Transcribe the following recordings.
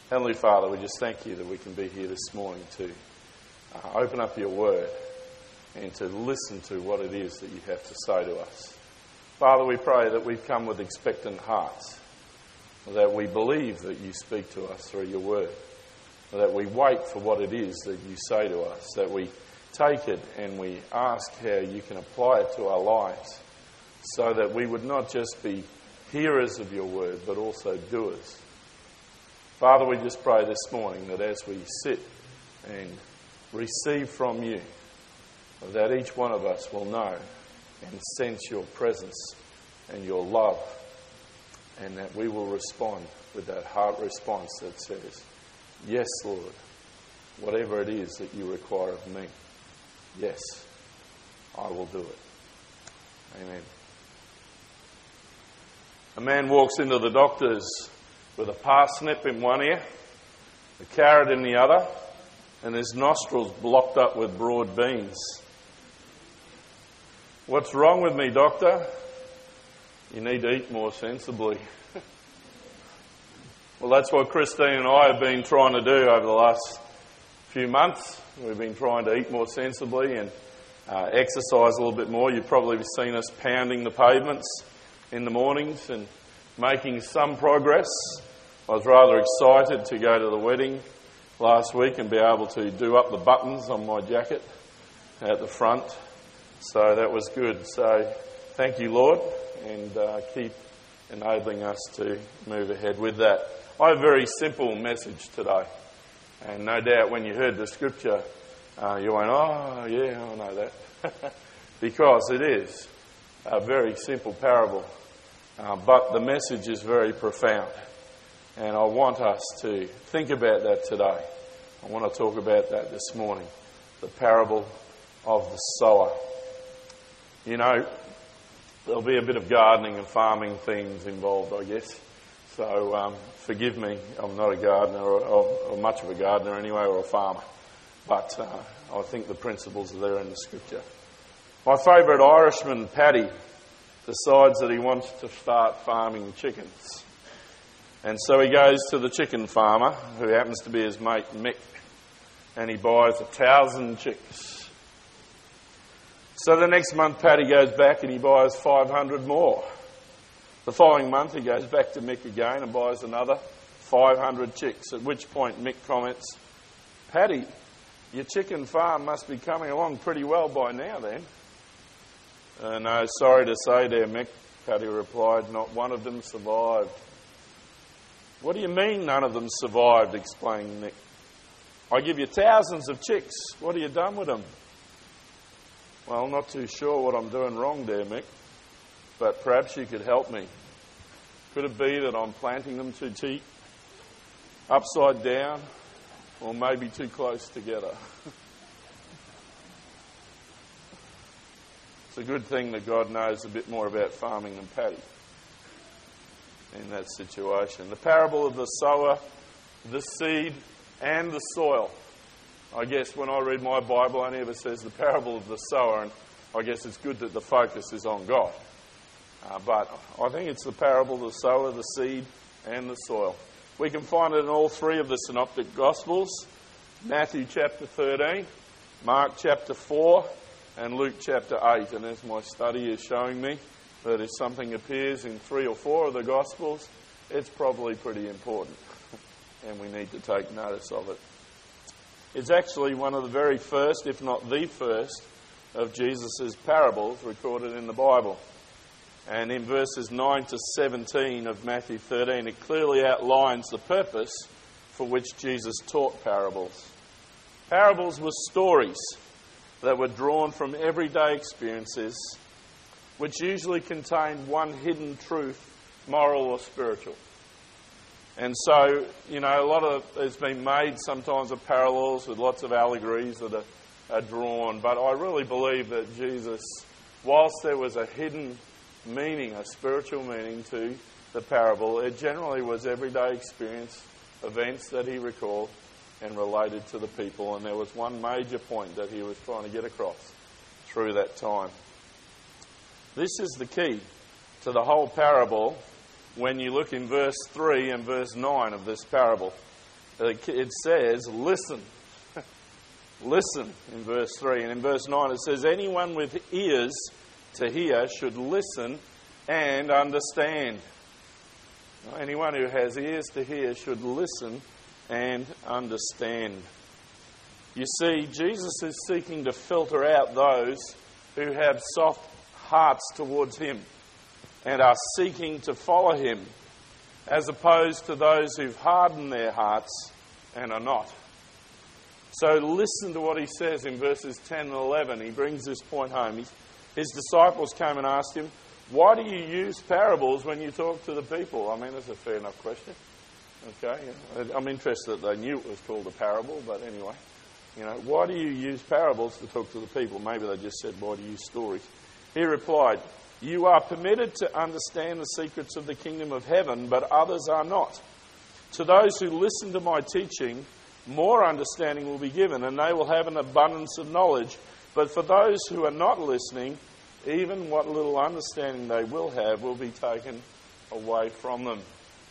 Heavenly Father, we just thank you that we can be here this morning to open up your word and to listen to what it is that you have to say to us. Father, we pray that we've come with expectant hearts, that we believe that you speak to us through your word, that we wait for what it is that you say to us, that we take it and we ask how you can apply it to our lives so that we would not just be hearers of your word but also doers. Father, we just pray this morning that as we sit and receive from you, that each one of us will know and sense your presence and your love, and that we will respond with that heart response that says, yes, Lord, whatever it is that you require of me, yes, I will do it. Amen. A man walks into the doctor's with a parsnip in one ear, a carrot in the other, and his nostrils blocked up with broad beans. What's wrong with me, doctor? You need to eat more sensibly. Well, that's what Christine and I have been trying to do over the last few months. We've been trying to eat more sensibly and exercise a little bit more. You've probably seen us pounding the pavements in the mornings and making some progress. I was rather excited to go to the wedding last week and be able to do up the buttons on my jacket at the front. So that was good. So thank you, Lord, and keep enabling us to move ahead with that. I have a very simple message today. And no doubt when you heard the scripture, you went, oh, yeah, I know that. Because it is a very simple parable. But the message is very profound. And I want us to think about that today. I want to talk about that this morning. The parable of the sower. You know, there'll be a bit of gardening and farming things involved, I guess. So forgive me, I'm not a gardener or much of a gardener anyway, or a farmer. But I think the principles are there in the scripture. My favourite Irishman, Paddy, decides that he wants to start farming chickens. And so he goes to the chicken farmer, who happens to be his mate Mick, and he buys 1,000 chicks. So the next month Paddy goes back and he buys 500 more. The following month he goes back to Mick again and buys another 500 chicks, at which point Mick comments, Paddy, your chicken farm must be coming along pretty well by now then. No, sorry to say there, Mick, Paddy replied, not one of them survived. What do you mean none of them survived, explained Mick. I give you thousands of chicks. What have you done with them? Well, not too sure what I'm doing wrong there, Mick, but perhaps you could help me. Could it be that I'm planting them too deep, upside down, or maybe too close together? It's a good thing that God knows a bit more about farming than Paddy in that situation. The parable of the sower, the seed, and the soil. I guess when I read my Bible, only ever says the parable of the sower, and I guess it's good that the focus is on God. But I think it's the parable of the sower, the seed, and the soil. We can find it in all three of the Synoptic Gospels, Matthew chapter 13, Mark chapter 4, and Luke chapter 8. And as my study is showing me, that if something appears in 3 or 4 of the Gospels, it's probably pretty important, and we need to take notice of it. It's actually one of the very first, if not the first, of Jesus' parables recorded in the Bible. And in verses 9 to 17 of Matthew 13, it clearly outlines the purpose for which Jesus taught parables. Parables were stories that were drawn from everyday experiences, which usually contained one hidden truth, moral or spiritual. And so, a lot of there's been made sometimes of parallels with lots of allegories that are drawn. But I really believe that Jesus, whilst there was a hidden meaning, a spiritual meaning to the parable, it generally was everyday experience, events that he recalled and related to the people. And there was one major point that he was trying to get across through that time. This is the key to the whole parable when you look in verse 3 and verse 9 of this parable. it says, listen. Listen in verse 3. And in verse 9 it says, anyone with ears to hear should listen and understand. Anyone who has ears to hear should listen and understand. You see, Jesus is seeking to filter out those who have soft hearts towards him and are seeking to follow him, as opposed to those who've hardened their hearts and are not. So listen to what he says in verses 10 and 11. He brings this point home. His disciples came and asked him, why do you use parables when you talk to the people? I mean, that's a fair enough question. Okay, I'm interested that they knew it was called a parable, but anyway. Why do you use parables to talk to the people? Maybe they just said, why do you use stories? He replied, you are permitted to understand the secrets of the kingdom of heaven, but others are not. To those who listen to my teaching, more understanding will be given, and they will have an abundance of knowledge. But for those who are not listening, even what little understanding they will have will be taken away from them.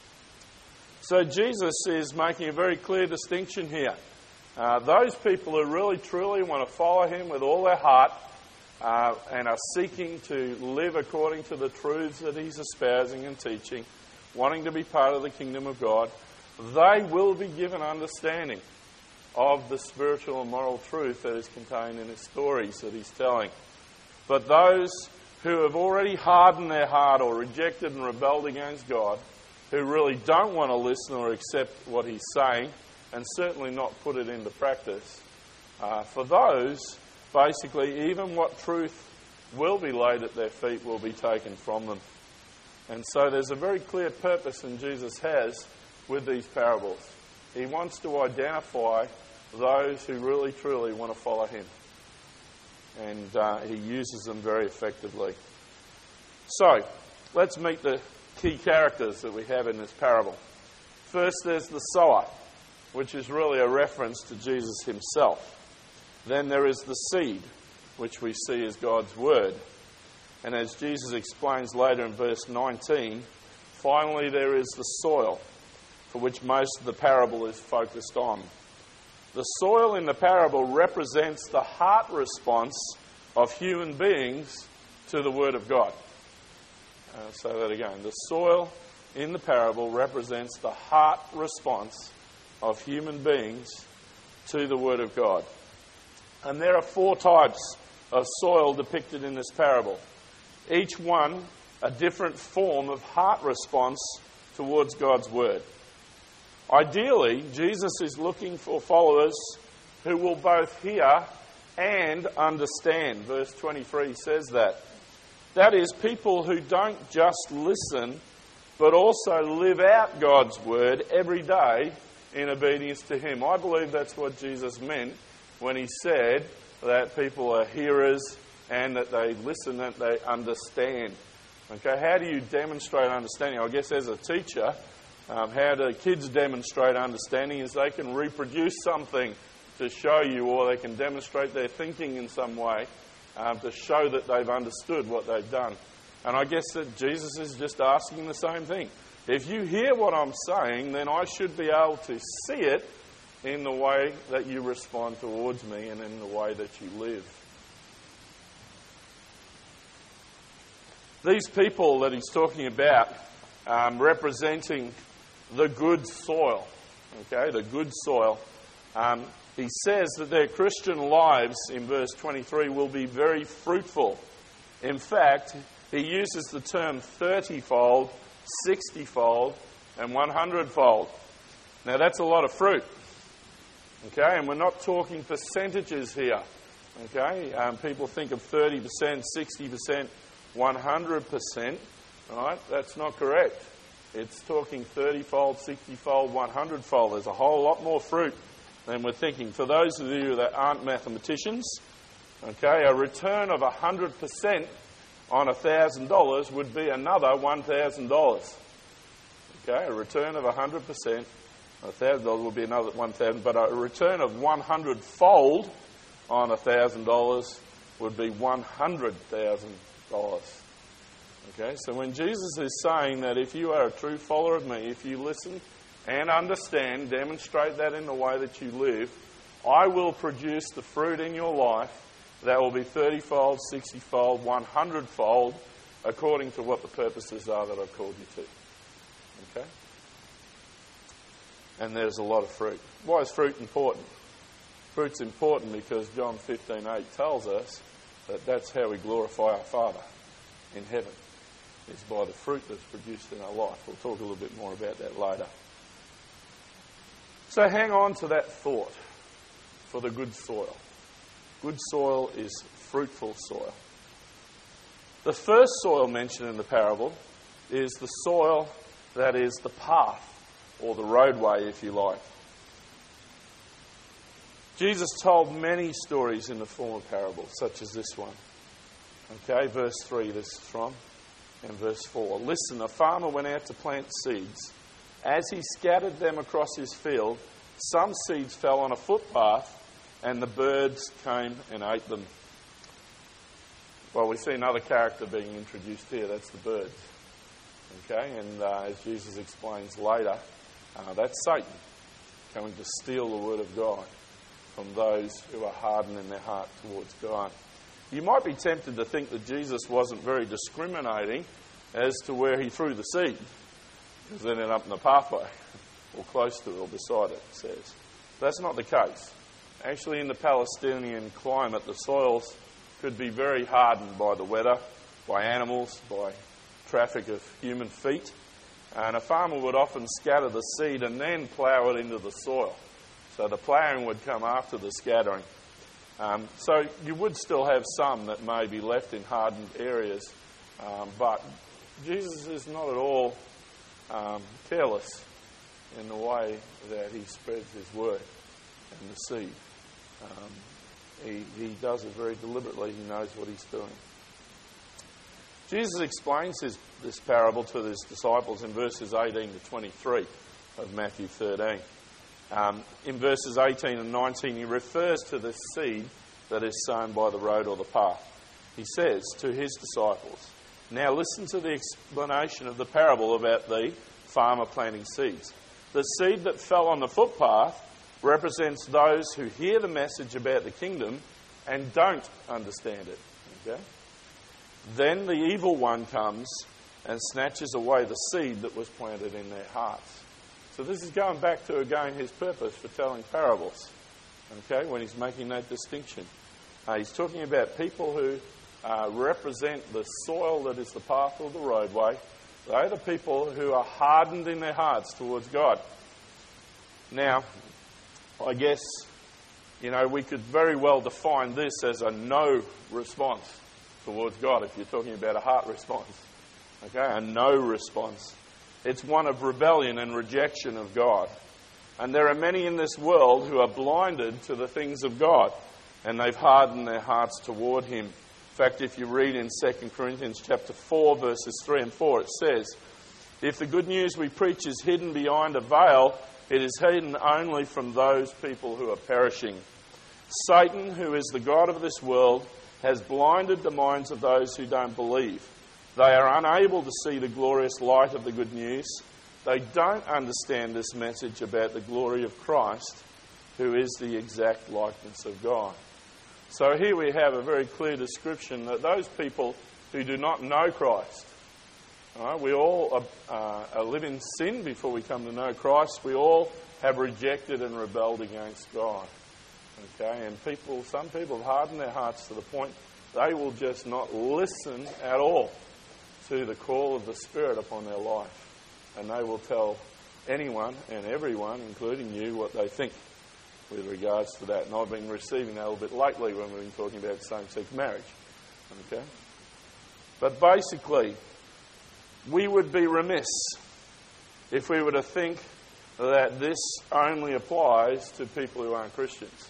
So Jesus is making a very clear distinction here. Those people who really truly want to follow him with all their heart and are seeking to live according to the truths that he's espousing and teaching, wanting to be part of the kingdom of God, they will be given understanding of the spiritual and moral truth that is contained in his stories that he's telling. But those who have already hardened their heart or rejected and rebelled against God, who really don't want to listen or accept what he's saying, and certainly not put it into practice, for those, basically, even what truth will be laid at their feet will be taken from them. And so there's a very clear purpose that Jesus has with these parables. He wants to identify those who really, truly want to follow him. And he uses them very effectively. So, let's meet the key characters that we have in this parable. First, there's the sower, which is really a reference to Jesus himself. Then there is the seed, which we see as God's word. And as Jesus explains later in verse 19, finally there is the soil, for which most of the parable is focused on. The soil in the parable represents the heart response of human beings to the Word of God. I'll say that again. The soil in the parable represents the heart response of human beings to the Word of God. And there are 4 types of soil depicted in this parable. Each one a different form of heart response towards God's Word. Ideally, Jesus is looking for followers who will both hear and understand. Verse 23 says that. That is, people who don't just listen, but also live out God's word every day in obedience to him. I believe that's what Jesus meant when he said that people are hearers and that they listen, that they understand. Okay, how do you demonstrate understanding? I guess as a teacher, how do kids demonstrate understanding is they can reproduce something to show you, or they can demonstrate their thinking in some way to show that they've understood what they've done. And I guess that Jesus is just asking the same thing. If you hear what I'm saying, then I should be able to see it in the way that you respond towards me and in the way that you live. These people that he's talking about representing the good soil, okay, the good soil. He says that their Christian lives, in verse 23, will be very fruitful. In fact, he uses the term 30-fold, 60-fold, and 100-fold. Now, that's a lot of fruit, okay, and we're not talking percentages here, okay. People think of 30%, 60%, 100%, right? That's not correct. It's talking 30-fold, 60-fold, 100-fold. There's a whole lot more fruit than we're thinking. For those of you that aren't mathematicians, okay, a return of 100% on $1,000 would be another $1,000. Okay, a return of 100%, $1,000 would be another 1,000, but a return of 100-fold on $1,000 would be $100,000. Okay, so when Jesus is saying that if you are a true follower of me, if you listen and understand, demonstrate that in the way that you live, I will produce the fruit in your life that will be 30-fold, 60-fold, 100-fold, according to what the purposes are that I've called you to. Okay? And there's a lot of fruit. Why is fruit important? Fruit's important because John 15:8 tells us that that's how we glorify our Father in heaven, is by the fruit that's produced in our life. We'll talk a little bit more about that later. So hang on to that thought for the good soil. Good soil is fruitful soil. The first soil mentioned in the parable is the soil that is the path, or the roadway, if you like. Jesus told many stories in the form of parables, such as this one. Okay, verse 3 this is from, and verse 4. Listen, a farmer went out to plant seeds. As he scattered them across his field, some seeds fell on a footpath, and the birds came and ate them. Well, we see another character being introduced here. That's the birds. Okay, and as Jesus explains later, that's Satan coming to steal the word of God from those who are hardened in their heart towards God. You might be tempted to think that Jesus wasn't very discriminating as to where he threw the seed, because it ended up in the pathway, or close to it, or beside it says. That's not the case. Actually, in the Palestinian climate, the soils could be very hardened by the weather, by animals, by traffic of human feet. And a farmer would often scatter the seed and then plough it into the soil. So the ploughing would come after the scattering. So you would still have some that may be left in hardened areas. But Jesus is not at all careless in the way that he spreads his word and the seed. He does it very deliberately. He knows what he's doing. Jesus explains this parable to his disciples in verses 18 to 23 of Matthew 13. In verses 18 and 19, he refers to the seed that is sown by the road or the path. He says to his disciples, "Now listen to the explanation of the parable about the farmer planting seeds. The seed that fell on the footpath represents those who hear the message about the kingdom and don't understand it." Okay? Then the evil one comes and snatches away the seed that was planted in their hearts. So this is going back to, again, his purpose for telling parables, okay, when he's making that distinction. He's talking about people who represent the soil that is the path or the roadway. They're the people who are hardened in their hearts towards God. Now, I guess, we could very well define this as a no response towards God, if you're talking about a heart response. Okay, a no response. It's one of rebellion and rejection of God. And there are many in this world who are blinded to the things of God, and they've hardened their hearts toward him. In fact, if you read in 2 Corinthians chapter 4, verses 3 and 4, it says, "If the good news we preach is hidden behind a veil, it is hidden only from those people who are perishing. Satan, who is the god of this world, has blinded the minds of those who don't believe. They are unable to see the glorious light of the good news. They don't understand this message about the glory of Christ, who is the exact likeness of God." So here we have a very clear description that those people who do not know Christ, we all live in sin before we come to know Christ. We all have rejected and rebelled against God. Okay, and some people have hardened their hearts to the point they will just not listen at all to the call of the Spirit upon their life. And they will tell anyone and everyone, including you, what they think with regards to that. And I've been receiving that a little bit lately when we've been talking about same-sex marriage. Okay? But basically, we would be remiss if we were to think that this only applies to people who aren't Christians.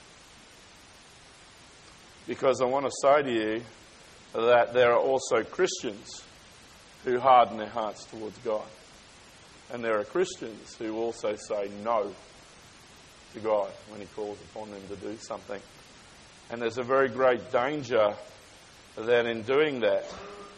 Because I want to say to you that there are also Christians who harden their hearts towards God. And there are Christians who also say no to God when he calls upon them to do something. And there's a very great danger that in doing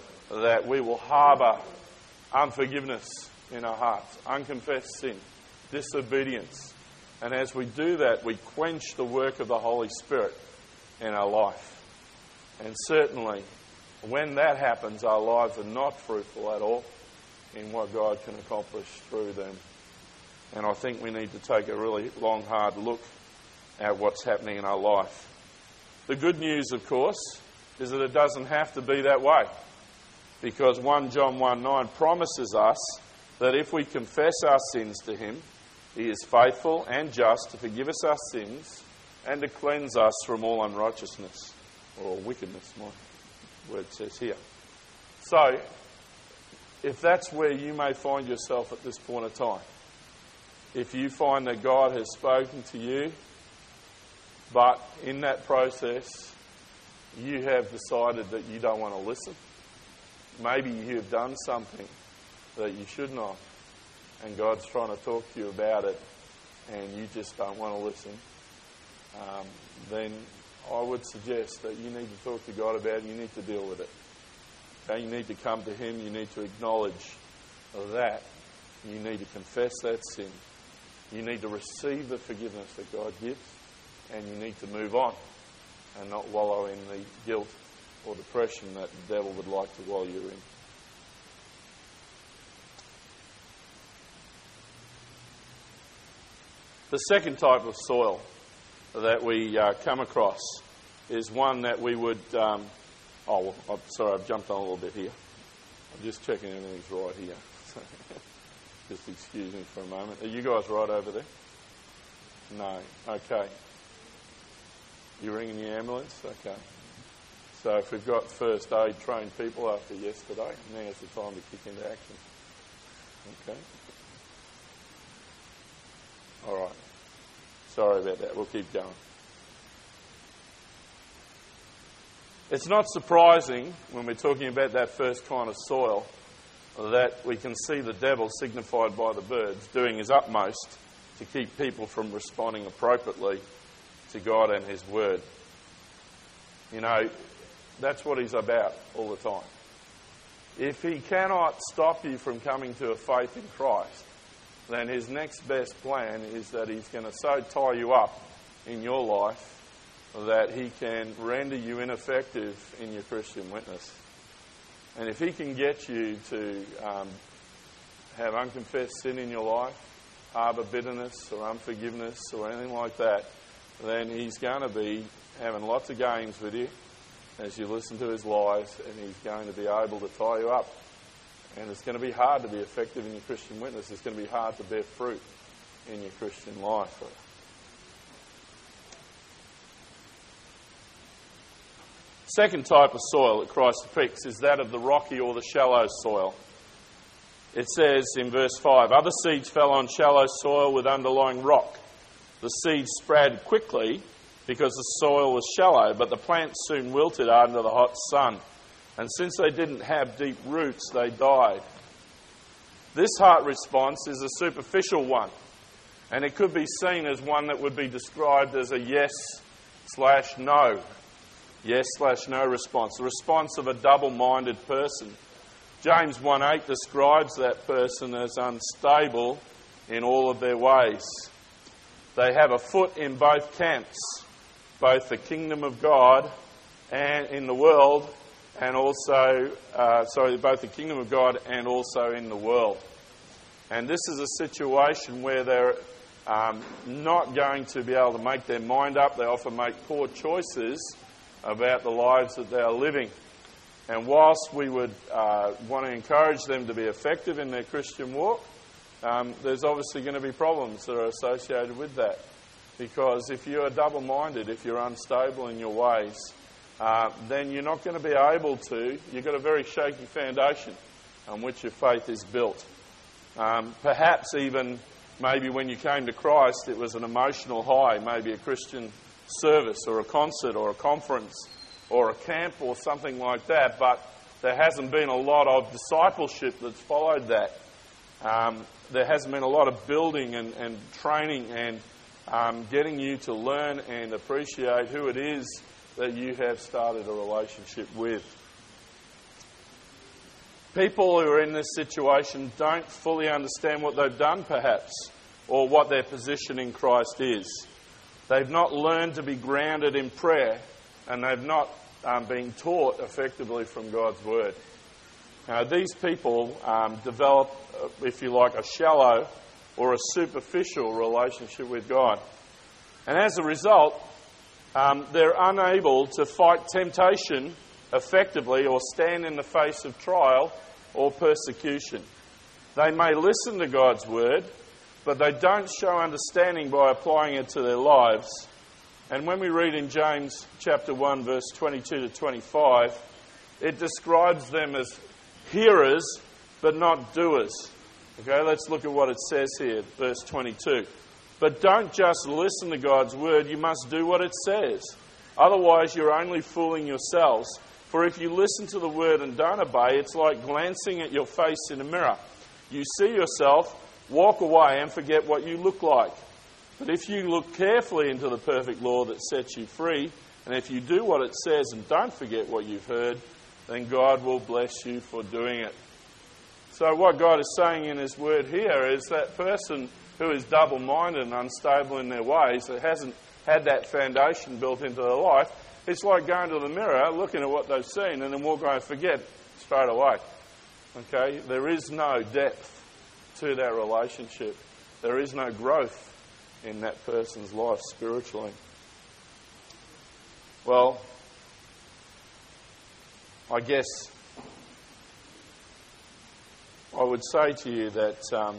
that we will harbour unforgiveness in our hearts, unconfessed sin disobedience. And as we do that, we quench the work of the Holy Spirit in our life. And certainly, when that happens, our lives are not fruitful at all in what God can accomplish through them. And I think we need to take a really long, hard look at what's happening in our life. The good news, of course, is that it doesn't have to be that way. Because 1 John 1:9 promises us that if we confess our sins to him, he is faithful and just to forgive us our sins and to cleanse us from all unrighteousness, or all wickedness, my word says here. So, if that's where you may find yourself at this point of time, if you find that God has spoken to you, but in that process you have decided that you don't want to listen, maybe you have done something that you should not, and God's trying to talk to you about it, and you just don't want to listen, then I would suggest that you need to talk to God about it. You need to deal with it. Okay? You need to come to him. You need to acknowledge that. You need to confess that sin. You need to receive the forgiveness that God gives, and you need to move on and not wallow in the guilt or depression that the devil would like to wallow you in. The second type of soil that we come across is one that we would... I'm sorry, I've jumped on a little bit here. I'm just checking everything's right here. Just excuse me for a moment. Are you guys right over there? No. Okay. You ringing the ambulance? Okay. So if we've got first aid trained people after yesterday, now's the time to kick into action. Okay. All right. Sorry about that. We'll keep going. It's not surprising when we're talking about that first kind of soil that we can see the devil, signified by the birds, doing his utmost to keep people from responding appropriately to God and his word. You know, that's what he's about all the time. If he cannot stop you from coming to a faith in Christ, then his next best plan is that he's going to so tie you up in your life that he can render you ineffective in your Christian witness. And if he can get you to have unconfessed sin in your life, harbour bitterness or unforgiveness or anything like that, then he's going to be having lots of games with you as you listen to his lies, and he's going to be able to tie you up. And it's going to be hard to be effective in your Christian witness. It's going to be hard to bear fruit in your Christian life. Second type of soil that Christ depicts is that of the rocky or the shallow soil. It says in verse 5, other seeds fell on shallow soil with underlying rock. The seeds spread quickly because the soil was shallow, but the plants soon wilted under the hot sun. And since they didn't have deep roots, they died. This heart response is a superficial one, and it could be seen as one that would be described as a yes/no. Yes/no response, the response of a double-minded person. James 1:8 describes that person as unstable in all of their ways. They have a foot in both camps, both the kingdom of God and in the world, and also, both the kingdom of God and also in the world. And this is a situation where they're not going to be able to make their mind up. They often make poor choices about the lives that they are living. And whilst we would want to encourage them to be effective in their Christian walk, there's obviously going to be problems that are associated with that. Because if you're double-minded, if you're unstable in your ways, then you're not going to be able to. You've got a very shaky foundation on which your faith is built. Perhaps even maybe when you came to Christ, it was an emotional high, maybe a Christian service or a concert or a conference or a camp or something like that, but there hasn't been a lot of discipleship that's followed that. There hasn't been a lot of building and training and getting you to learn and appreciate who it is that you have started a relationship with. People who are in this situation don't fully understand what they've done, perhaps, or what their position in Christ is. They've not learned to be grounded in prayer, and they've not been taught effectively from God's Word. These people develop, if you like, a shallow or a superficial relationship with God. And as a result, they're unable to fight temptation effectively or stand in the face of trial or persecution. They may listen to God's Word, but they don't show understanding by applying it to their lives. And when we read in James chapter 1, verse 22 to 25, it describes them as hearers, but not doers. Okay, let's look at what it says here, verse 22. But don't just listen to God's Word, you must do what it says. Otherwise, you're only fooling yourselves. For if you listen to the Word and don't obey, it's like glancing at your face in a mirror. You see yourself, walk away and forget what you look like. But if you look carefully into the perfect law that sets you free, and if you do what it says and don't forget what you've heard, then God will bless you for doing it. So what God is saying in His Word here is that person who is double-minded and unstable in their ways, that hasn't had that foundation built into their life, it's like going to the mirror, looking at what they've seen, and then walk away and forget straight away. Okay? There is no depth to that relationship. There is no growth in that person's life spiritually. Well, I guess I would say to you that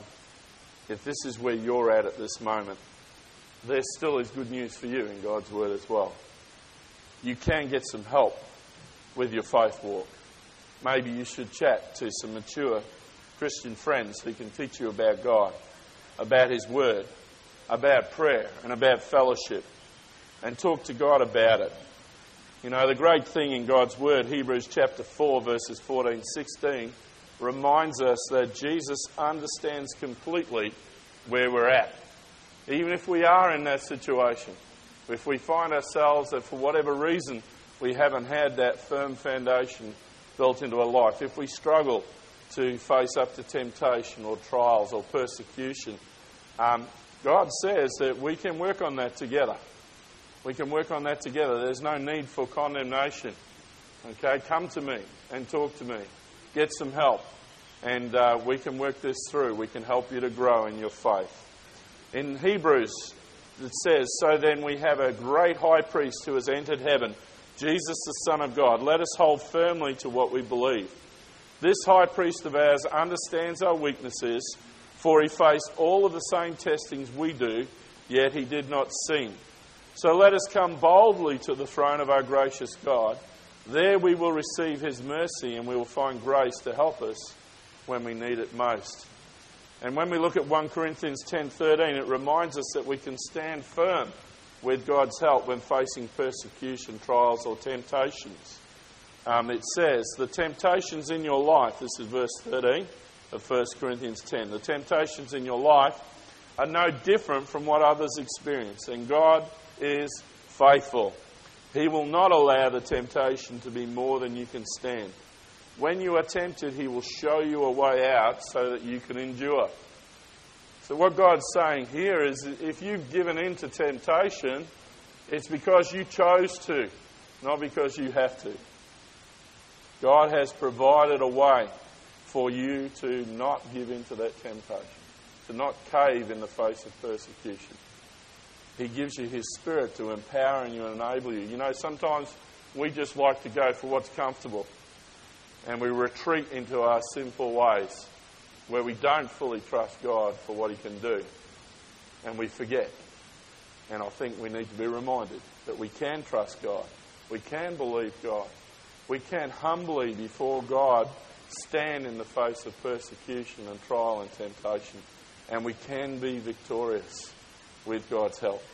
if this is where you're at this moment, there still is good news for you in God's Word as well. You can get some help with your faith walk. Maybe you should chat to some mature Christian friends who can teach you about God, about His Word, about prayer and about fellowship, and talk to God about it. You know, the great thing in God's Word, Hebrews chapter 4, verses 14-16, reminds us that Jesus understands completely where we're at. Even if we are in that situation, if we find ourselves that for whatever reason we haven't had that firm foundation built into our life, if we struggle to face up to temptation or trials or persecution, God says that we can work on that together. We can work on that together. There's no need for condemnation. Okay, come to me and talk to me. Get some help. And we can work this through. We can help you to grow in your faith. In Hebrews, it says, so then we have a great high priest who has entered heaven, Jesus the Son of God. Let us hold firmly to what we believe. This high priest of ours understands our weaknesses, for he faced all of the same testings we do, yet he did not sin. So let us come boldly to the throne of our gracious God. There we will receive his mercy and we will find grace to help us when we need it most. And when we look at 1 Corinthians 10:13, it reminds us that we can stand firm with God's help when facing persecution, trials or temptations. It says, the temptations in your life, this is verse 13 of 1 Corinthians 10, the temptations in your life are no different from what others experience, and God is faithful. He will not allow the temptation to be more than you can stand. When you are tempted, he will show you a way out so that you can endure. So what God's saying here is, if you've given in to temptation, it's because you chose to, not because you have to. God has provided a way for you to not give in to that temptation, to not cave in the face of persecution. He gives you his Spirit to empower you and enable you. You know, sometimes we just like to go for what's comfortable, and we retreat into our sinful ways where we don't fully trust God for what he can do, and we forget. And I think we need to be reminded that we can trust God. We can believe God. We can humbly before God stand in the face of persecution and trial and temptation, and we can be victorious with God's help.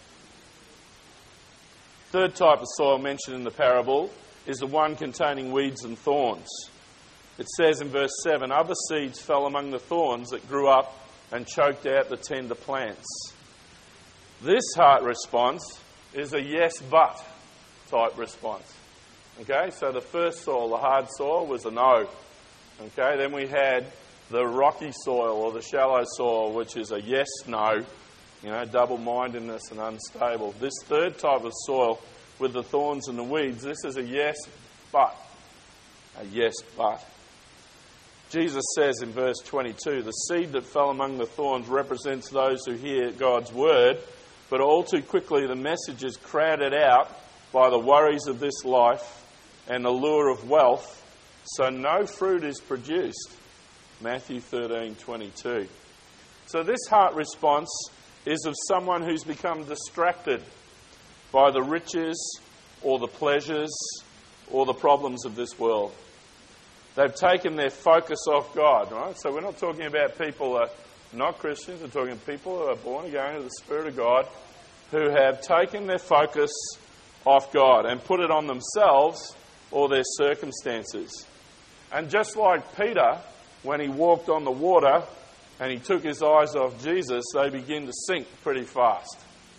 Third type of soil mentioned in the parable is the one containing weeds and thorns. It says in verse 7, other seeds fell among the thorns that grew up and choked out the tender plants. This heart response is a yes but type response. Okay, so the first soil, the hard soil, was a no. Okay, then we had the rocky soil or the shallow soil, which is a yes, no, double-mindedness and unstable. This third type of soil with the thorns and the weeds, this is a yes, but. A yes, but. Jesus says in verse 22, the seed that fell among the thorns represents those who hear God's word, but all too quickly the message is crowded out by the worries of this life and the lure of wealth, so no fruit is produced. Matthew 13:22. So this heart response is of someone who's become distracted by the riches or the pleasures or the problems of this world. They've taken their focus off God, right? So we're not talking about people who are not Christians. We're talking people who are born again of the Spirit of God who have taken their focus off God and put it on themselves or their circumstances. And just like Peter, when he walked on the water and he took his eyes off Jesus, they begin to sink pretty fast.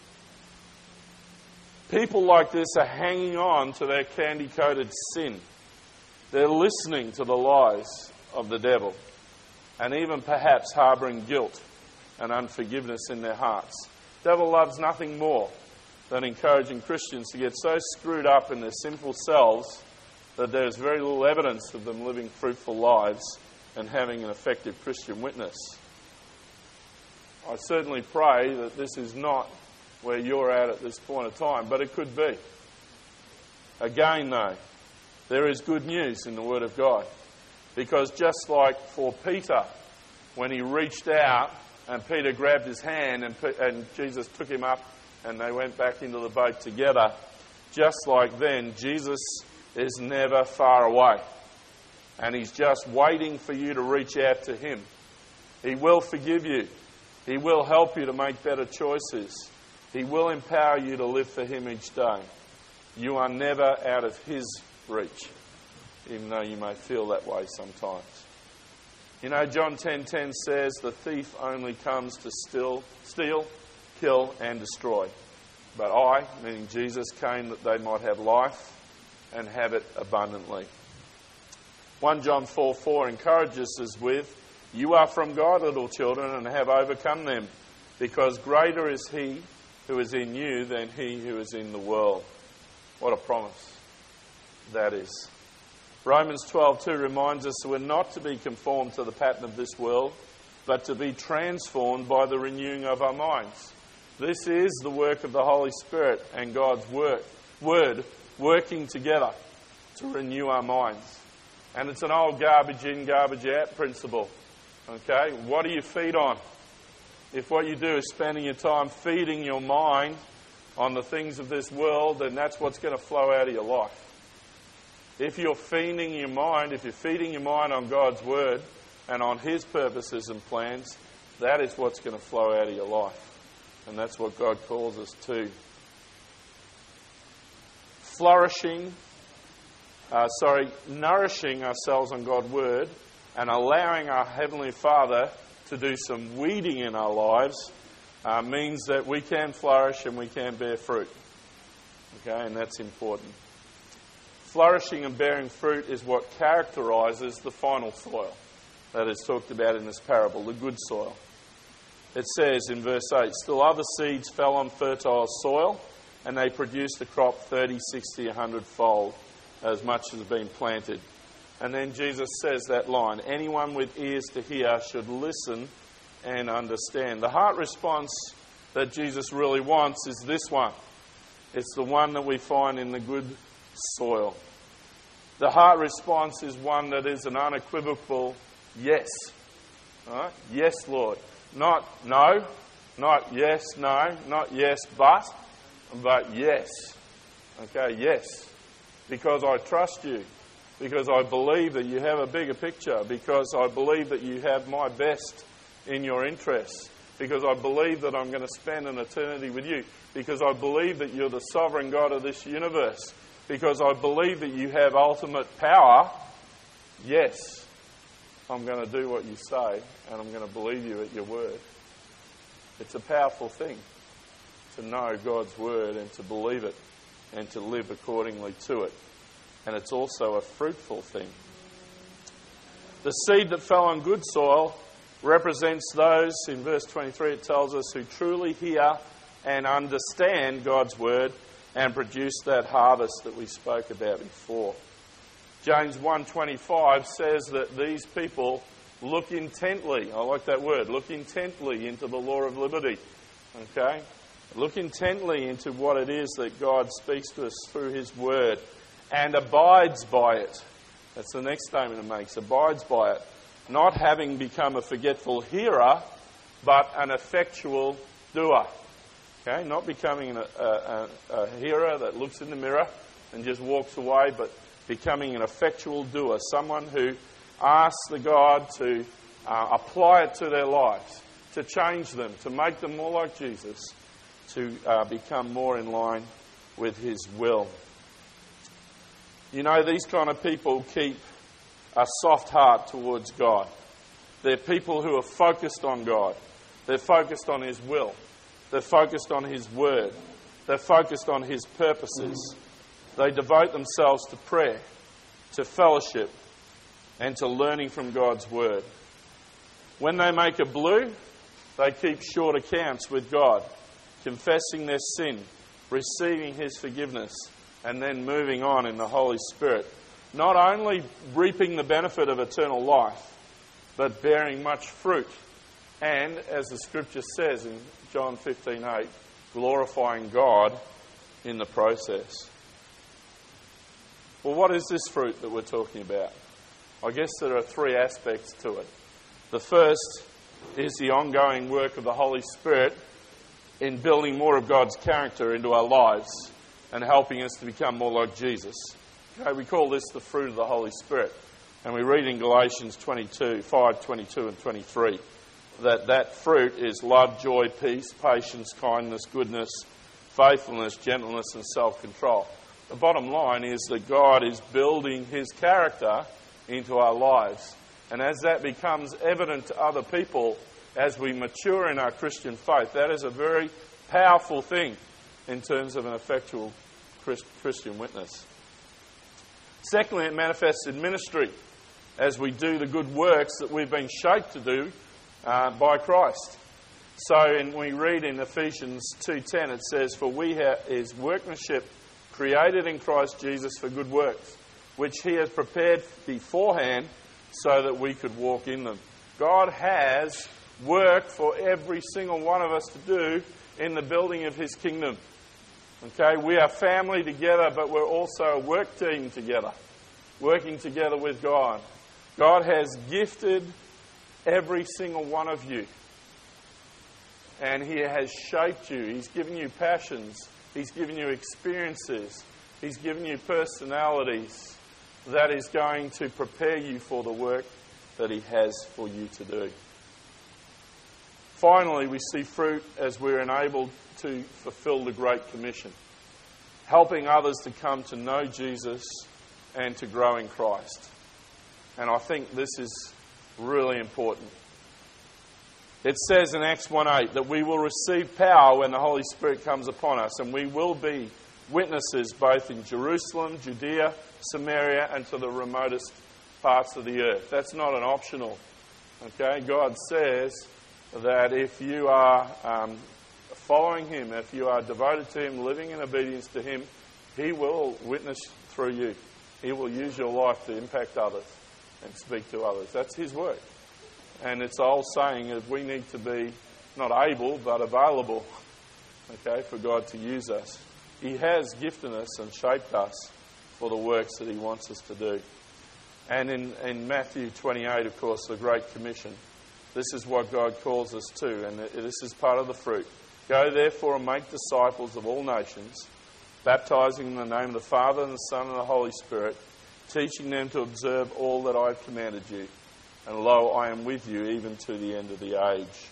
People like this are hanging on to their candy-coated sin. They're listening to the lies of the devil and even perhaps harbouring guilt and unforgiveness in their hearts. The devil loves nothing more than encouraging Christians to get so screwed up in their sinful selves that there's very little evidence of them living fruitful lives and having an effective Christian witness. I certainly pray that this is not where you're at this point of time, but it could be. Again, though, there is good news in the Word of God, because just like for Peter, when he reached out and Peter grabbed his hand and Jesus took him up and they went back into the boat together, just like then, Jesus is never far away. And he's just waiting for you to reach out to him. He will forgive you. He will help you to make better choices. He will empower you to live for him each day. You are never out of his reach, even though you may feel that way sometimes. John 10:10 says, the thief only comes to steal, kill and destroy. But I, meaning Jesus, came that they might have life and have it abundantly. 1 John 4:4 encourages us with, you are from God, little children, and have overcome them, because greater is he who is in you than he who is in the world. What a promise that is. Romans 12:2 reminds us that we're not to be conformed to the pattern of this world, but to be transformed by the renewing of our minds. This is the work of the Holy Spirit and God's word working together to renew our minds. And it's an old garbage in, garbage out principle. Okay? What do you feed on? If what you do is spending your time feeding your mind on the things of this world, then that's what's going to flow out of your life. If you're feeding your mind on God's word and on his purposes and plans, that is what's going to flow out of your life. And that's what God calls us to. Nourishing ourselves on God's word and allowing our Heavenly Father to do some weeding in our lives means that we can flourish and we can bear fruit. Okay, and that's important. Flourishing and bearing fruit is what characterises the final soil that is talked about in this parable, the good soil. It says in verse 8, still other seeds fell on fertile soil, and they produced a crop 30, 60, 100-fold, as much as has been planted. And then Jesus says that line, anyone with ears to hear should listen and understand. The heart response that Jesus really wants is this one. It's the one that we find in the good soil. The heart response is one that is an unequivocal yes. Right? Yes, Lord. Not no, not yes, no, not yes, but yes. Okay, yes. Because I trust you. Because I believe that you have a bigger picture. Because I believe that you have my best in your interests. Because I believe that I'm going to spend an eternity with you. Because I believe that you're the sovereign God of this universe. Because I believe that you have ultimate power. Yes, I'm going to do what you say, and I'm going to believe you at your word. It's a powerful thing to know God's word and to believe it and to live accordingly to it. And it's also a fruitful thing. The seed that fell on good soil represents those, in verse 23 it tells us, who truly hear and understand God's word and produce that harvest that we spoke about before. James 1:25 says that these people look intently, I like that word, look intently into the law of liberty. Okay? Look intently into what it is that God speaks to us through his word and abides by it. That's the next statement it makes, abides by it. Not having become a forgetful hearer, but an effectual doer. Okay? Not becoming a hearer that looks in the mirror and just walks away, but becoming an effectual doer. Someone who asks the God to apply it to their lives, to change them, to make them more like Jesus, to become more in line with his will. You know, these kind of people keep a soft heart towards God. They're people who are focused on God. They're focused on his will. They're focused on his word. They're focused on his purposes. They devote themselves to prayer, to fellowship, and to learning from God's word. When they make a blue, they keep short accounts with God, confessing their sin, receiving his forgiveness, and then moving on in the Holy Spirit. Not only reaping the benefit of eternal life, but bearing much fruit. And, as the scripture says in John 15:8, glorifying God in the process. Well, what is this fruit that we're talking about? I guess there are three aspects to it. The first is the ongoing work of the Holy Spirit in building more of God's character into our lives and helping us to become more like Jesus. Okay, we call this the fruit of the Holy Spirit. And we read in Galatians 5:22 and 23, that fruit is love, joy, peace, patience, kindness, goodness, faithfulness, gentleness, and self-control. The bottom line is that God is building his character into our lives. And as that becomes evident to other people, as we mature in our Christian faith, that is a very powerful thing in terms of an effectual Christian witness. Secondly, it manifests in ministry as we do the good works that we've been shaped to do by Christ. So we read in Ephesians 2:10, it says, "For we are his workmanship, created in Christ Jesus for good works, which he has prepared beforehand so that we could walk in them." God has work for every single one of us to do in the building of his kingdom. Okay, we are family together, but we're also a work team together, working together with God. God has gifted every single one of you, and he has shaped you. He's given you passions. He's given you experiences. He's given you personalities that is going to prepare you for the work that he has for you to do. Finally, we see fruit as we're enabled to fulfill the Great Commission, helping others to come to know Jesus and to grow in Christ. And I think this is really important. It says in Acts 1:8 that we will receive power when the Holy Spirit comes upon us, and we will be witnesses both in Jerusalem, Judea, Samaria, and to the remotest parts of the earth. That's not an optional. Okay, God says that if you are following him, if you are devoted to him, living in obedience to him, he will witness through you. He will use your life to impact others and speak to others. That's his work. And it's the old saying that we need to be not able but available, okay, for God to use us. He has gifted us and shaped us for the works that he wants us to do. And in Matthew 28, of course, the Great Commission, this is what God calls us to, and this is part of the fruit. "Go therefore and make disciples of all nations, baptizing in the name of the Father and the Son and the Holy Spirit, teaching them to observe all that I have commanded you. And lo, I am with you even to the end of the age."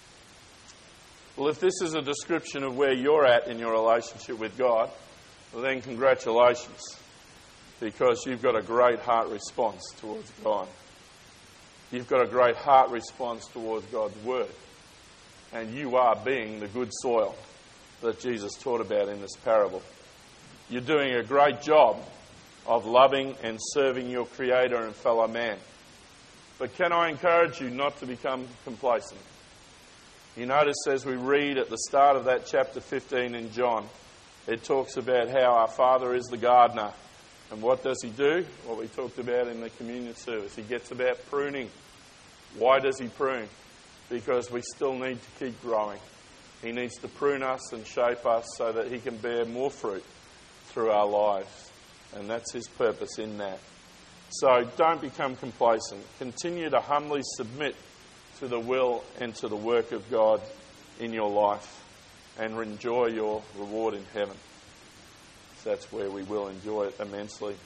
Well, if this is a description of where you're at in your relationship with God, well, then congratulations, because you've got a great heart response towards God. You've got a great heart response towards God's word. And you are being the good soil that Jesus taught about in this parable. You're doing a great job of loving and serving your Creator and fellow man. But can I encourage you not to become complacent? You notice as we read at the start of that chapter 15 in John, it talks about how our Father is the gardener. And what does he do? What we talked about in the communion service. He gets about pruning. Why does he prune? Because we still need to keep growing. He needs to prune us and shape us so that he can bear more fruit through our lives. And that's his purpose in that. So don't become complacent. Continue to humbly submit to the will and to the work of God in your life and enjoy your reward in heaven. So that's where we will enjoy it immensely.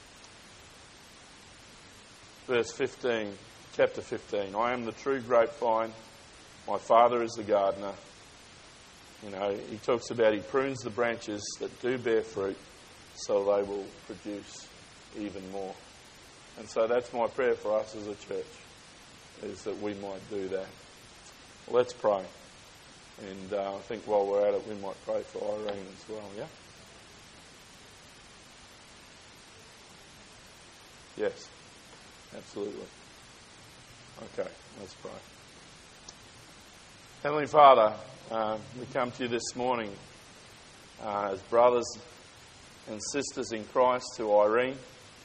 Verse 15, chapter 15. I am the true grapevine. My Father is the gardener. You know, he talks about he prunes the branches that do bear fruit so they will produce even more. And so that's my prayer for us as a church, is that we might do that. Let's pray. And I think while we're at it, we might pray for Irene as well, yeah? Yes, absolutely. Okay, let's pray. Heavenly Father, we come to you this morning as brothers and sisters in Christ to Irene.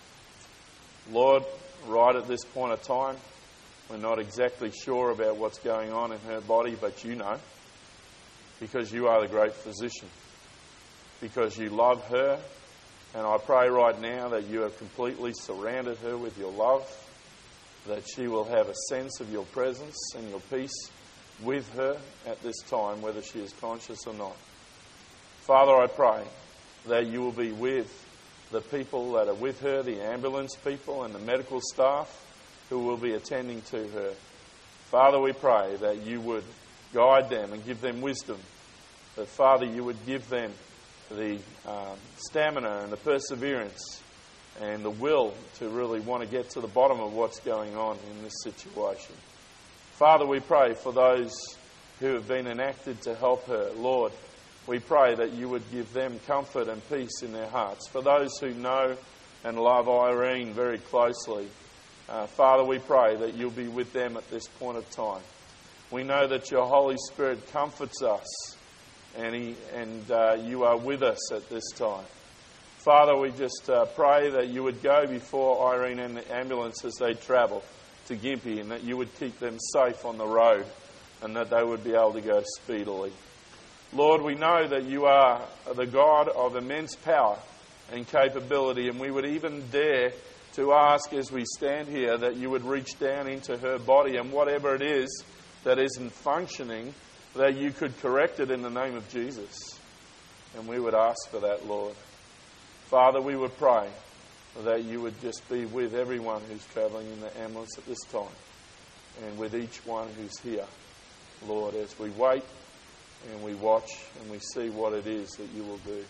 Lord, right at this point of time, we're not exactly sure about what's going on in her body, but you know, because you are the great physician, because you love her. And I pray right now that you have completely surrounded her with your love, that she will have a sense of your presence and your peace with her at this time, whether she is conscious or not. Father, I pray that you will be with the people that are with her, the ambulance people and the medical staff who will be attending to her. Father, we pray that you would guide them and give them wisdom, that, Father, you would give them the stamina and the perseverance and the will to really want to get to the bottom of what's going on in this situation. Father, we pray for those who have been enacted to help her. Lord, we pray that you would give them comfort and peace in their hearts. For those who know and love Irene very closely, Father, we pray that you'll be with them at this point of time. We know that your Holy Spirit comforts us and you are with us at this time. Father, we just pray that you would go before Irene and the ambulance as they travel to Gympie, and that you would keep them safe on the road and that they would be able to go speedily. Lord, we know that you are the God of immense power and capability, and we would even dare to ask as we stand here that you would reach down into her body, and whatever it is that isn't functioning, that you could correct it in the name of Jesus. And we would ask for that, Lord. Father, we would pray that you would just be with everyone who's travelling in the ambulance at this time, and with each one who's here, Lord, as we wait and we watch and we see what it is that you will do.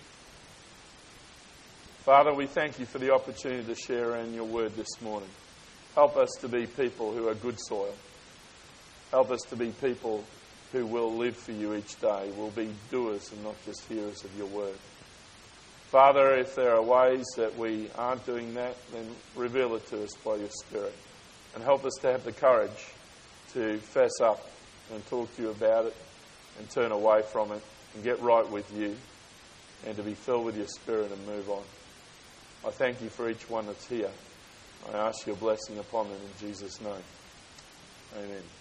Father, we thank you for the opportunity to share in your word this morning. Help us to be people who are good soil. Help us to be people who will live for you each day, will be doers and not just hearers of your word. Father, if there are ways that we aren't doing that, then reveal it to us by your Spirit. And help us to have the courage to fess up and talk to you about it and turn away from it and get right with you and to be filled with your Spirit and move on. I thank you for each one that's here. I ask your blessing upon them in Jesus' name. Amen.